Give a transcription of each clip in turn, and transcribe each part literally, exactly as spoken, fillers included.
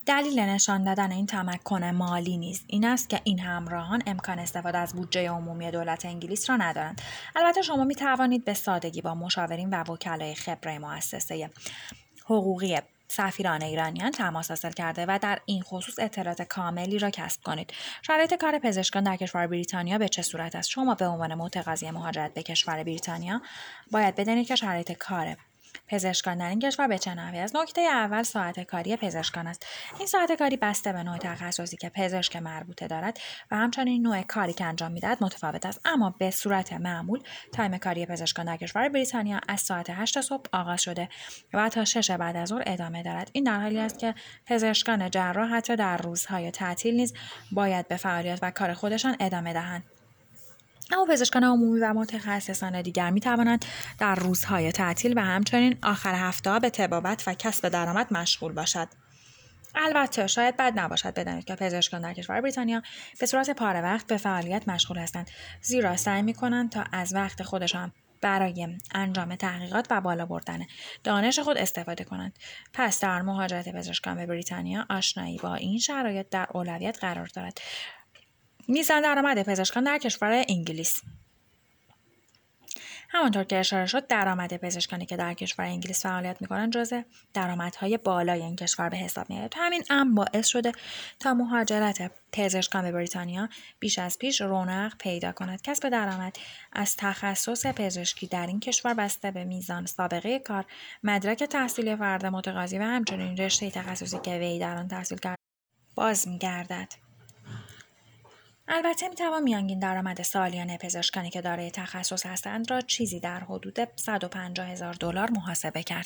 دلیل نشان دادن این تمکن مالی نیز این است که این همراهان امکان استفاده از بودجه عمومی دولت انگلیس را ندارند. البته شما می توانید به سادگی با مشاورین و وکلای خبره مؤسسه حقوقی سفیران ایرانیان تماس حاصل کرده و در این خصوص اطلاعات کاملی را کسب کنید. شرایط کار پزشکان در کشور بریتانیا به چه صورت است؟ شما به عنوان متقاضی مهاجرت به کشور بریتانیا باید بدانید که شرایط کار پزشکان در این کشور به چه نحوی است. نکته اول ساعت کاری پزشکان است. این ساعت کاری بسته به نوع تخصصی که پزشک مربوطه دارد و همچنین نوع کاری که انجام می‌دهد متفاوت است، اما به صورت معمول تایم کاری پزشکان در کشور بریتانیا از ساعت هشت صبح آغاز شده و تا شش بعد از ظهر ادامه دارد. این در حالی است که پزشکان جراح حتی در روزهای تعطیل نیز باید به فعالیت و کار خودشان ادامه دهند. اما پزشکان عمومی و متخصصان دیگر می توانند در روزهای تعطیل و همچنین آخر هفته به طبابت و کسب درآمد مشغول باشد. البته شاید بد نباشد بدانید که پزشکان در کشور بریتانیا به صورت پاره وقت به فعالیت مشغول هستند، زیرا سعی می کنند تا از وقت خودشان برای انجام تحقیقات و بالا بردن دانش خود استفاده کنند. پس در مهاجرت پزشکان به بریتانیا آشنایی با این شرایط در اولویت قرار دارد. میزان درآمد پزشکان در کشور انگلیس. همانطور که اشاره شد، درآمد پزشکانی که در کشور انگلیس فعالیت می‌کنند جزء درآمدهای بالای این کشور به حساب می‌آید. همین امر باعث شده تا مهاجرت پزشکان به بریتانیا بیش از پیش رونق پیدا کند. کسب درآمد از تخصص پزشکی در این کشور بسته به میزان سابقه کار، مدرک تحصیلی فرد متقاضی و همچنین رشته تخصصی که وی در آن تحصیل کرده باز می‌گردد. البته میتوان میانگین درآمد سالیانه پزشکانی که دارای تخصص هستند را چیزی در حدود صد و پنجاه هزار دلار محاسبه کرد.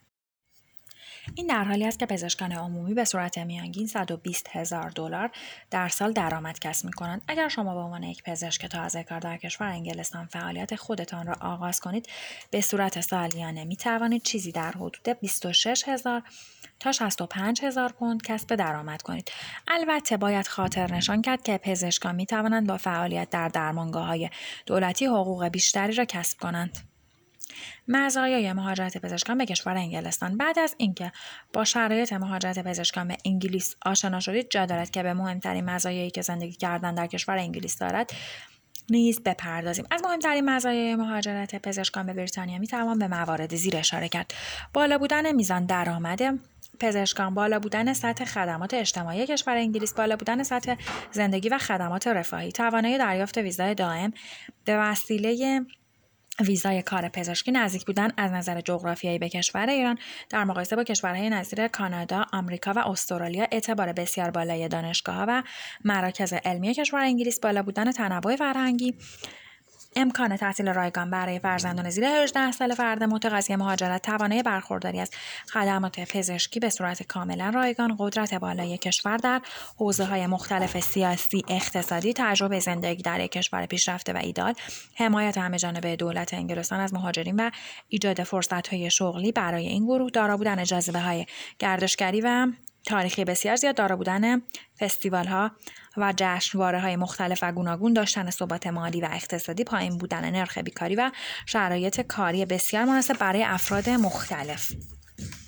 این در حالی است که پزشکان عمومی به صورت میانگین صد و بیست هزار دلار در سال درآمد کسب می‌کنند. اگر شما به عنوان یک پزشک تازه کار در کشور انگلستان فعالیت خودتان را آغاز کنید، به صورت سالیانه می‌توانید چیزی در حدود بیست و شش هزار تا شصت و پنج هزار پوند کسب درآمد کنید. البته باید خاطر نشان کرد که پزشکان می‌توانند با فعالیت در درمانگاه‌های دولتی حقوق بیشتری را کسب کنند. مزایای مهاجرت پزشکان به کشور انگلستان. بعد از اینکه با شرایط مهاجرت پزشکان به انگلیس آشنا شدید، جا دارد که به مهمترین مزایایی که زندگی کردن در کشور انگلیس دارد نیز بپردازیم. از مهمترین مزایای مهاجرت پزشکان به بریتانیا میتوان به موارد زیر اشاره کرد: بالا بودن میزان درآمد پزشکان، بالا بودن سطح خدمات اجتماعی کشور انگلیس، بالا بودن سطح زندگی و خدمات رفاهی، توانایی دریافت ویزای دائم به وسیله ویزای کار پزشکی، نزدیک بودن از نظر جغرافیایی به کشور ایران در مقایسه با کشورهای نظیر کانادا، آمریکا و استرالیا، اعتبار بسیار بالای دانشگاه‌ها و مراکز علمی کشور انگلیس، بالا بودن تنوع فرهنگی، امکان تحصیل رایگان برای فرزندان زیر هجده سال فرد متقاضی مهاجرت، توانایی برخورداری از خدمات پزشکی به صورت کاملا رایگان، قدرت بالای کشور در حوزه‌های مختلف سیاسی، اقتصادی، تجربه زندگی در یک کشور پیشرفته و ایدال، حمایت همه‌جانبه دولت انگلستان از مهاجرین و ایجاد فرصت‌های شغلی برای این گروه، دارا بودن جاذبه‌های گردشگری و تاریخی بسیار زیاد، دارا بودن فستیوال‌ها و جشنواره‌های مختلف و گوناگون، داشتن ثبات مالی و اقتصادی، پایین بودن نرخ بیکاری و شرایط کاری بسیار مناسب برای افراد مختلف.